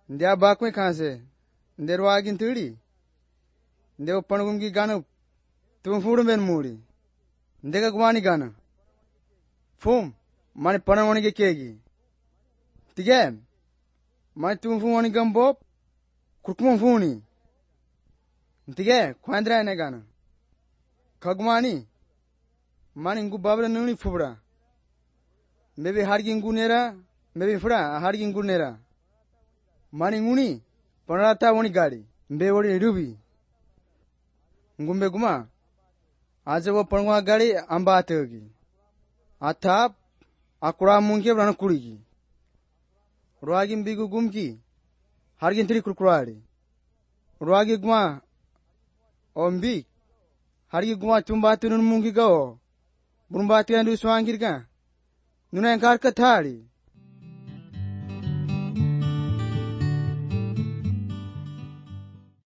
Ndia bakwe khanse. Ndero agin tuli. Ndeo panugum ki gana tum fudum ben muri. Ndega gwani gana. Fum mani panawani ke kegi. Tige mani tum fumani gambo kurkum funi. Tige kwandra ne gana. Kagmani mani ngu babra nuni fubra. Maybe hargin gunera, maybe fura hargin gunera. Mani nguni panata woni gadi. Mbe wori rubi. Ngumbe guma aje wo panwa gadi amba ategi. Atap akura munge brana kurigi. Roagin bigu gumki hargin tri kurkurari. Roagi guma ombi hargi guma tumbatu nun mungi gao. Bumbatu andu swangir ka. Nuna engkar ka thari.